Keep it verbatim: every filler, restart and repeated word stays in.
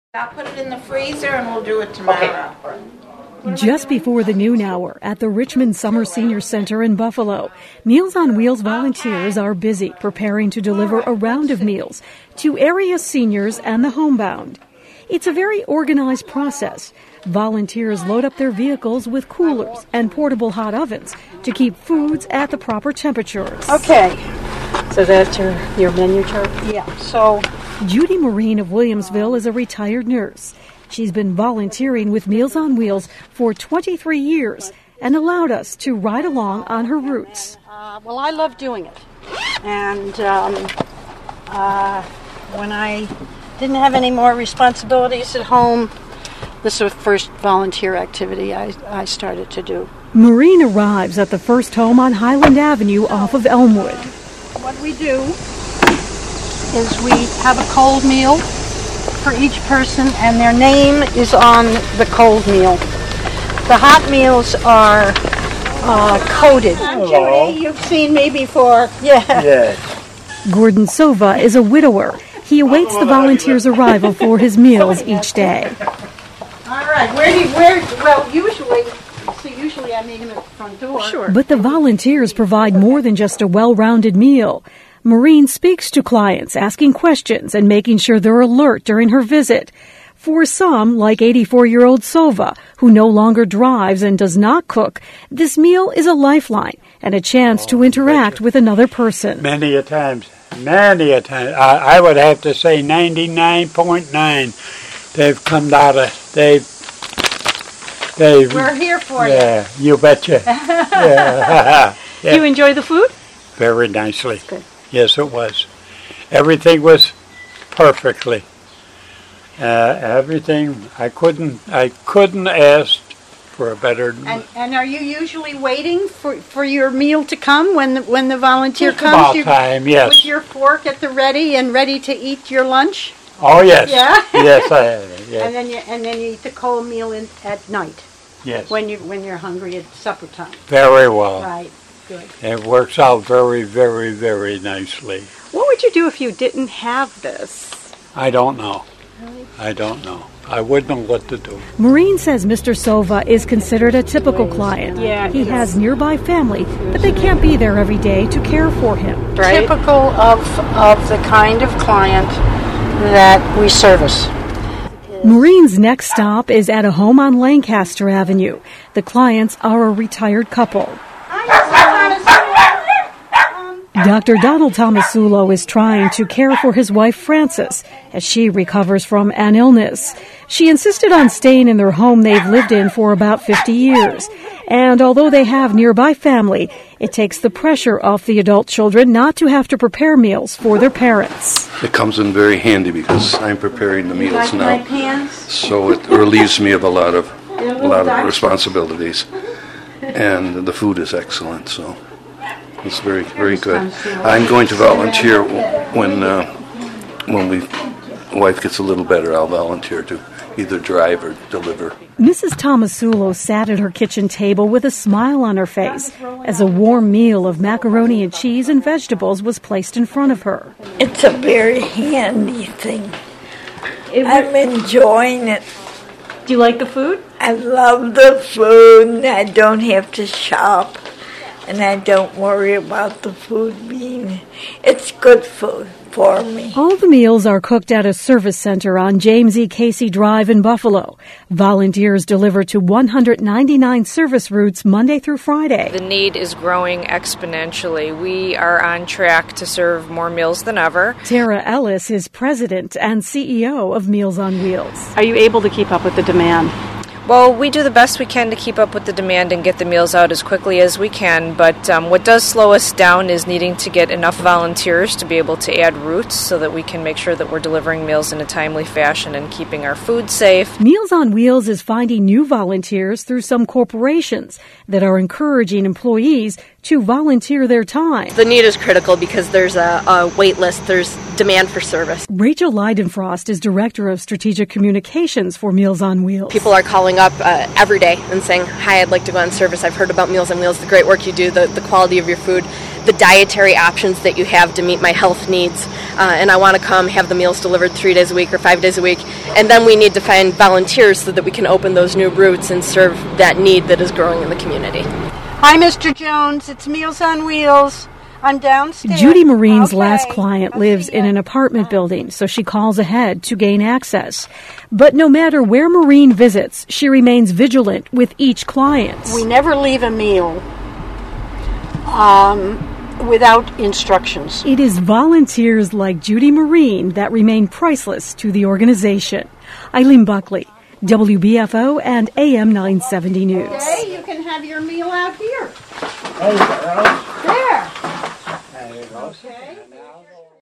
I'll put it in the freezer and we'll do it tomorrow. Okay. Just before the noon hour at the Richmond Summer Senior Center in Buffalo, Meals on Wheels volunteers are busy preparing to deliver a round of meals to area seniors and the homebound. It's a very organized process. Volunteers load up their vehicles with coolers and portable hot ovens to keep foods at the proper temperatures. Okay. So that's your, your menu chart? Yeah. So Judy Marine of Williamsville is a retired nurse. She's been volunteering with Meals on Wheels for twenty-three years and allowed us to ride along on her routes. Uh, well, I love doing it. And um, uh, when I didn't have any more responsibilities at home, this was the first volunteer activity I, I started to do. Marine arrives at the first home on Highland Avenue off of Elmwood. What we do is we have a cold meal for each person, and their name is on the cold meal. The hot meals are uh, coated. Hello. Judy, you've seen me before. Yeah. Yes. Gordon Sova is a widower. He awaits the volunteers' arrival for his meals each day. All right. Where do you, where? Well, usually, so usually I meet him at the front door. Sure. But the volunteers provide more than just a well-rounded meal. Marine speaks to clients, asking questions and making sure they're alert during her visit. For some, like eighty-four-year-old Sova, who no longer drives and does not cook, this meal is a lifeline and a chance to interact with another person. Many a times, many a time, I, I would have to say ninety-nine point nine. They've come out of, they've, they've. We're here for yeah, you. Yeah, you betcha. yeah. Do you enjoy the food? Very nicely. Good. Yes, it was. Everything was perfectly. Uh, everything, I couldn't, I couldn't ask for a better. And, and are you usually waiting for, for your meal to come when the, when the volunteer Just comes? about You're, time, yes. With your fork at the ready and ready to eat your lunch? Oh yes. Yeah. Yes, I have. Yes. And then you and then you eat the cold meal in, at night. Yes. When you when you're hungry at supper time. Very well. Right. Good. It works out very, very, very nicely. What would you do if you didn't have this? I don't know. I don't know. I wouldn't know what to do. Marine says Mister Sova is considered a typical client. Yeah, he has nearby family, but they can't be there every day to care for him. Right? Typical of of the kind of client that we service. Marine's next stop is at a home on Lancaster Avenue. The clients are a retired couple. Doctor Donald Tomasulo is trying to care for his wife Frances as she recovers from an illness. She insisted on staying in their home they've lived in for about fifty years. And although they have nearby family, it takes the pressure off the adult children not to have to prepare meals for their parents. It comes in very handy because I'm preparing the meals like now. My pants? So it relieves me of a lot of a lot of responsibilities. And the food is excellent, so it's very, very good. I'm going to volunteer when uh, when we wife gets a little better. I'll volunteer to either drive or deliver. Missus Tomasulo sat at her kitchen table with a smile on her face as a warm meal of macaroni and cheese and vegetables was placed in front of her. It's a very handy thing. I'm enjoying it. Do you like the food? I love the food. I don't have to shop. And I don't worry about the food being, it's good food for me. All the meals are cooked at a service center on James E. Casey Drive in Buffalo. Volunteers deliver to one hundred ninety-nine service routes Monday through Friday. The need is growing exponentially. We are on track to serve more meals than ever. Tara Ellis is president and C E O of Meals on Wheels. Are you able to keep up with the demand? Well, we do the best we can to keep up with the demand and get the meals out as quickly as we can, but um, what does slow us down is needing to get enough volunteers to be able to add routes so that we can make sure that we're delivering meals in a timely fashion and keeping our food safe. Meals on Wheels is finding new volunteers through some corporations that are encouraging employees to volunteer their time. The need is critical because there's a, a wait list, there's demand for service. Rachel Leidenfrost is Director of Strategic Communications for Meals on Wheels. People are calling up uh, every day and saying, hi, I'd like to go on service. I've heard about Meals on Wheels, the great work you do, the, the quality of your food, the dietary options that you have to meet my health needs. Uh, and I want to come have the meals delivered three days a week or five days a week. And then we need to find volunteers so that we can open those new routes and serve that need that is growing in the community. Hi, Mister Jones. It's Meals on Wheels. I'm downstairs. Judy Marine's Okay. last client I'll lives see in ya. an apartment building, so she calls ahead to gain access. But no matter where Marine visits, she remains vigilant with each client. We never leave a meal um, without instructions. It is volunteers like Judy Marine that remain priceless to the organization. Eileen Buckley, W B F O and A M nine seventy News. Okay, you can have your meal out here. Hey, girls. There. There you go. Okay.